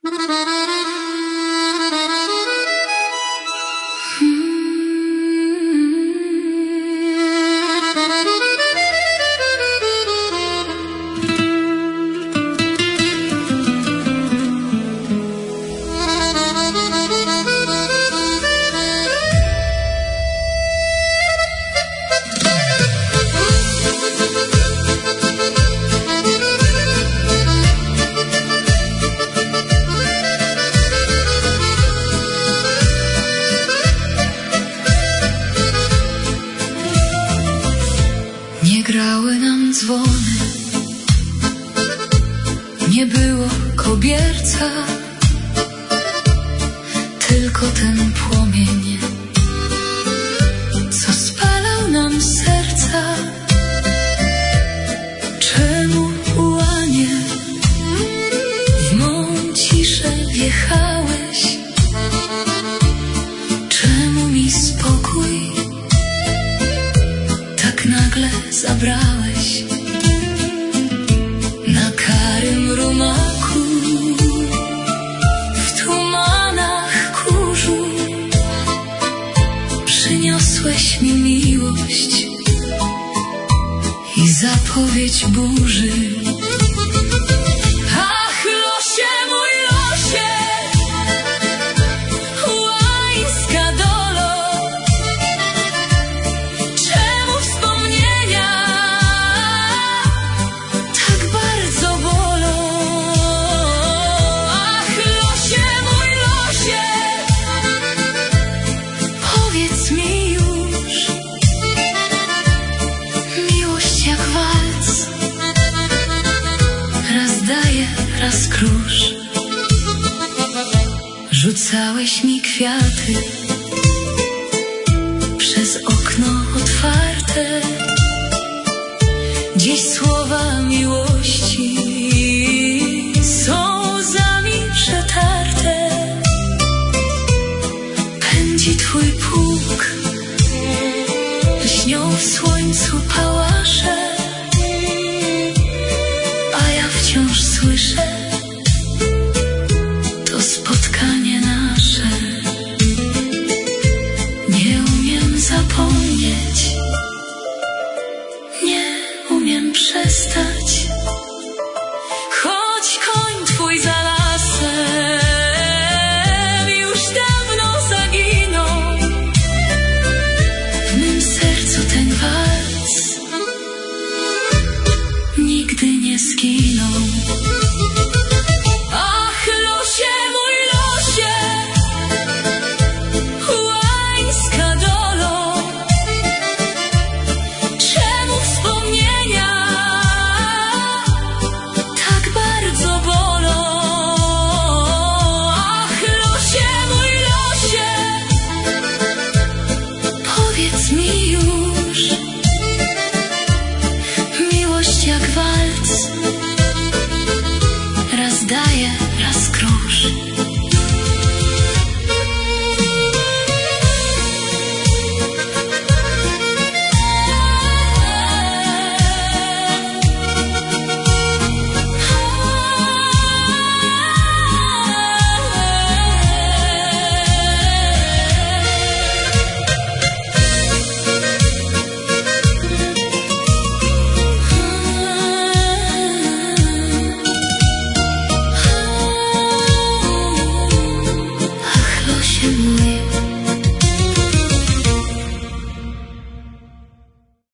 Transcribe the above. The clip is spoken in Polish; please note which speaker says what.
Speaker 1: Grały nam dzwony, nie było kobierca, tylko ten płomień, co spalał nam serca. Czemu, łanie, w mą ciszę wjechałeś? Czemu mi spokój tak nagle zabrałeś? Na karym rumaku, w tumanach kurzu, przyniosłeś mi miłość i zapowiedź burzy. Ach, losie, mój losie, łańska dolo, czemu wspomnienia tak bardzo bolą? Ach, losie, mój losie, powiedz mi już, miłość jak walc, raz daje, raz krusz. Rzucałeś mi kwiaty przez okno otwarte, dziś słowa miłości są łzami przetarte. Pędzi twój pług, lśnią w słońcu pałasze, a ja wciąż słyszę to spotkanie nasze. Nie umiem zapomnieć, nie umiem przestać, choć koń twój za lasem już dawno zaginął. W mym sercu ten walc nigdy nie zginął. Ach, losie, mój losie, łańska dolo, czemu wspomnienia tak bardzo bolą? Ach, losie, mój losie, powiedz mi już, miłość jak walc, raz daje, raz krusz.